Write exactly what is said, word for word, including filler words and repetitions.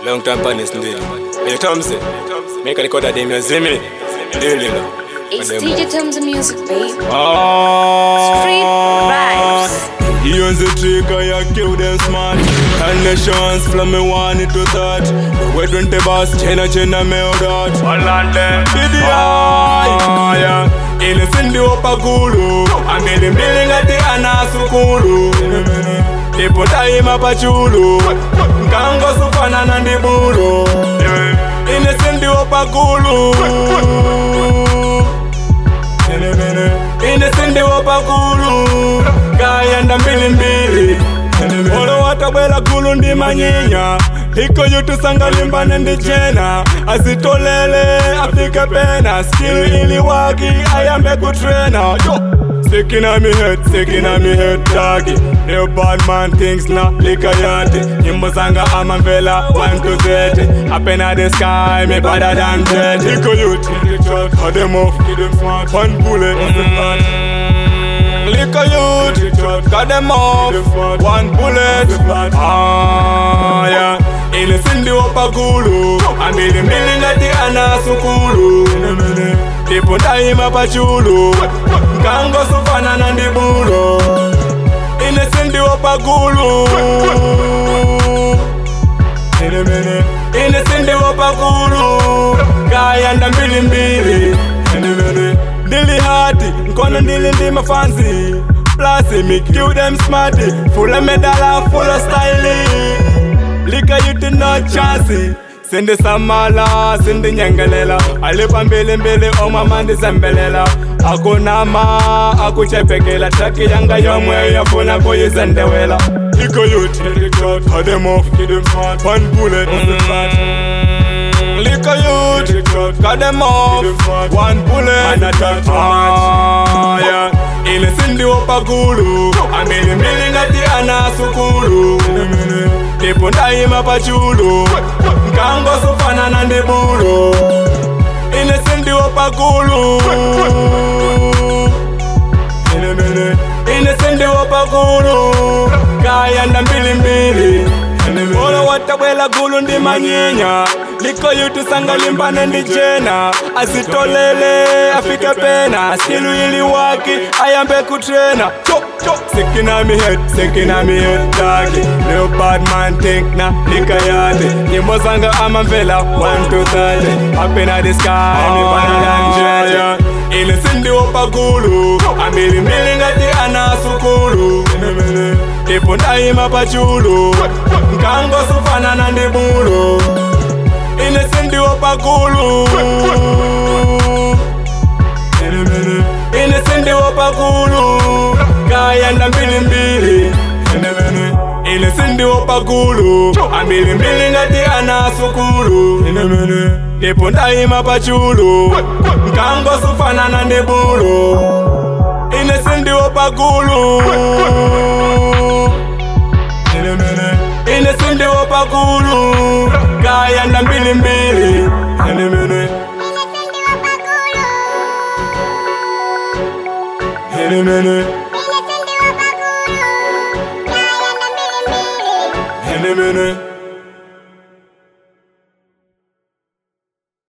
Long time partners indeed. When you come say, make a record of them, you see me. Deal, you know. It's D J Tom's music, babe. Ah, Street vibes. he use the trick and you kill them smart. And the chance from me want it to touch. The way don't the boss, chena chena me out out. Hollande, did the eye, yeah. Innocent the upper gulu. I'm building building at the anasukulu. Ipo time apa chulu. Kango sufana na ndibulu. Innocent the upper gulu. Innocent the upper gulu. Kayanda mbili mbili. Olo watabela gulu ndi manyinya. Hiko yutu sangalimba nendi jena. Azitolele afika pena. Skill ili wagi ayambe kutrena. Sick in me head, sick in me head, doggy. New bad man things na lika yati. Nyumbazanga amavela, one to thirty. Up in the sky, me better than jet. Hiko yutu, cut them off, kill them smart. One bullet, Liquor youth, cut them off, one bullet. Ah, yeah. Innocent the upper gulu. I'm building building at the anasukulu. Ipo time apa chulu. Kango sufana na ndibulu. Innocent the upper gulu. Innocent the upper gulu. Kayanda mbili mbili. Dilly hearty, nkona ndili ndi mafanzi. Plus me kill them smarty. Full of medal, full of style. Lika you did not chance. Sende samala, sende nyangalela. Alipa mbele mbele, oma mandi zembelela. Ako nama, ako chepekela. Taki yanga yomwe, yafuna koye zendewela. Liko youth, cut them off, kill them smart. One bullet, Liquor youth, cut them off, one bullet. And I talk too much. Yeah. Innocent the upper gulu. I'm building building at the anasukulu. Ipo time apa chulu. Kango sufana na ndibulu. Innocent the upper gulu. Innocent the upper gulu. Kayanda mbili mbili. Olo watabela gulu ndi manyinya. Liko yutu sangalimba nendi jena. Azitolele afika pena. Skill ili waki ayambe kutrena. Sick in me head, sick in me head, doggy. Little bad man think na lika yate. Nyumbazanga amavela, one to thirty. Up in the sky, me better than jet. Innocent the upper gulu. I'm building building at the anasukulu. Ipo time apa chulu. Kango sufana na ndibulu. Innocent the upper gulu. Innocent the upper gulu. Kayanda mbili mbili. Innocent the upper gulu. I'm building building at the anasukulu. Ipo time apa chulu. Kango sufana na ndibulu. Innocent the upper gulu. Innocent the upper gulu. Kayanda mbili mbili. In a minute.